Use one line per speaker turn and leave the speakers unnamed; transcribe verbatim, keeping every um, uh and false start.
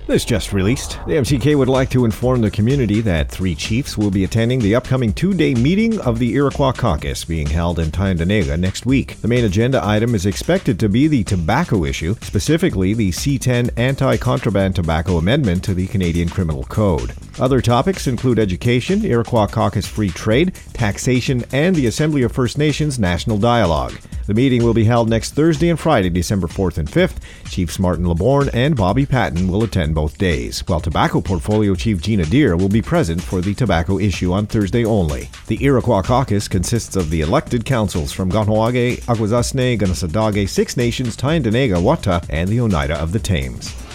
This just released. The M C K would like to inform the community that three chiefs will be attending the upcoming two-day meeting of the Iroquois Caucus being held in Tyendinaga next week. The main agenda item is expected to be the tobacco issue, specifically the C ten Anti-Contraband Tobacco Amendment to the Canadian Criminal Code. Other topics include education, Iroquois Caucus free trade, taxation, and the Assembly of First Nations National Dialogue. The meeting will be held next Thursday and Friday, December fourth and fifth. Chiefs Martin LeBorn and Bobby Patton will attend both days, while Tobacco Portfolio Chief Gina Deer will be present for the tobacco issue on Thursday only. The Iroquois Caucus consists of the elected councils from Kahnawake, Akwesasne, Kanesatake, Six Nations, Tyendinaga, Wata, and the Oneida of the Thames.